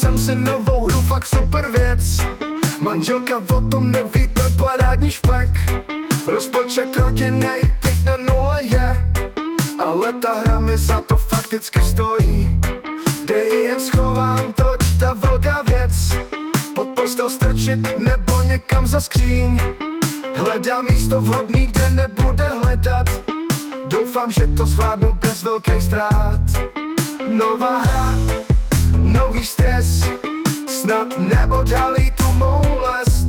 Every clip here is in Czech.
jsem si novou hru, fakt super věc. Manželka o tom neví, to je parádní špek. Rozpočet rodinnej, teď na nule je, ale ta hra mi za to fakticky stojí. Kde ji jen schovám, toť ta velká věc. Pod postel strčit nebo někam za skříň. Hledám místo vhodný, kde nebude hledat. Doufám, že to zvládnu bez velkých ztrát. Nová hra, nový stres, snad neodhalí tu mou lest.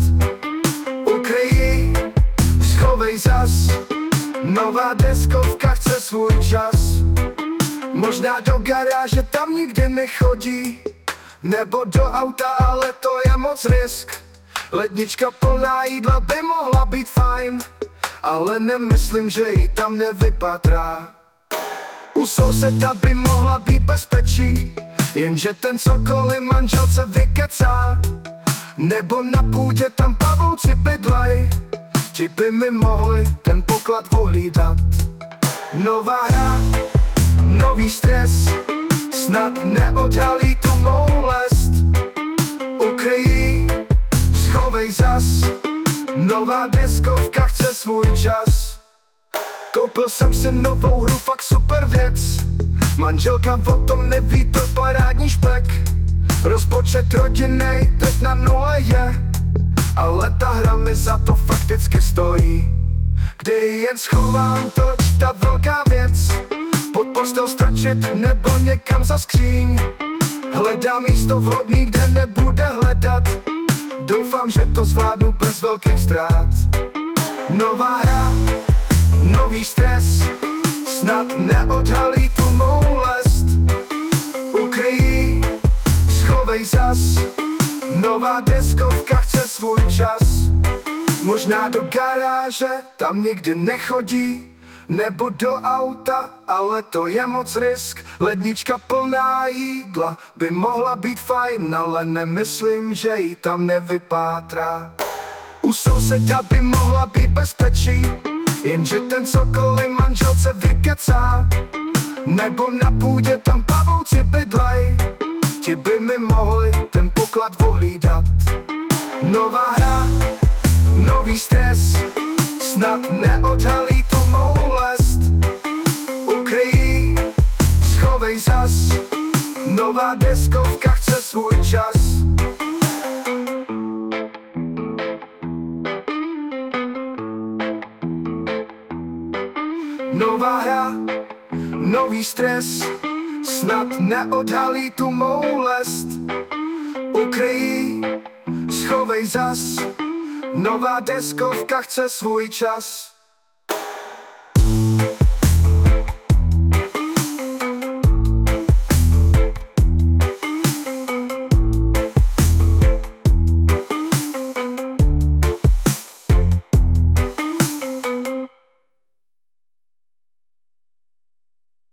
Ukryj, schovej zas, nová deskovka chce svůj čas. Možná do garáže, tam nikdy nechodí, nebo do auta, ale to je moc risk. Lednička plná jídla by mohla být fajn, ale nemyslím, že ji tam nevypatrá. U souseda by mohla být bezpečí, jenže ten cokoliv manželce vykecá. Nebo na půdě tam pavouci bydlej, ti by mi mohli ten poklad ohlídat. Nová hra, nový stres, snad neodhalí tu mou lest. Ukryj, schovej zas, nová deskovka chce svůj čas. Koupil jsem si novou hru, fakt super věc. Manželka o tom neví, to parádní špek. Rozpočet rodinnej, teď na nule je, ale ta hra mi za to fakticky stojí. Kdy ji jen schovám, toť ta velká věc. Pod postel strčit nebo někam za skříň. Hledám místo vhodný, kde nebude hledat. Doufám, že to zvládnu bez velkých ztrát. Nová hra, nový stres, snad neodhalí tu mou lest. Ukryj, schovej zas, nová deskovka chce svůj čas. Možná do garáže, tam nikdy nechodí, nebo do auta, ale to je moc risk. Lednička plná jídla by mohla být fajn, ale nemyslím, že ji tam nevypátrá. U souseda by mohla být bezpečí, jenže ten cokoliv manželce vykecá. Nebo na půdě tam pavouci bydlej, ti by mi mohli ten poklad ohlídat. Nová hra, nový stres, snad neodhalí tu mou lest. Ukryj, schovej zas, nová deskovka chce svůj čas. Nová hra, nový stres, snad neodhalí tu mou lest. Ukryj, schovej zas, nová deskovka chce svůj čas.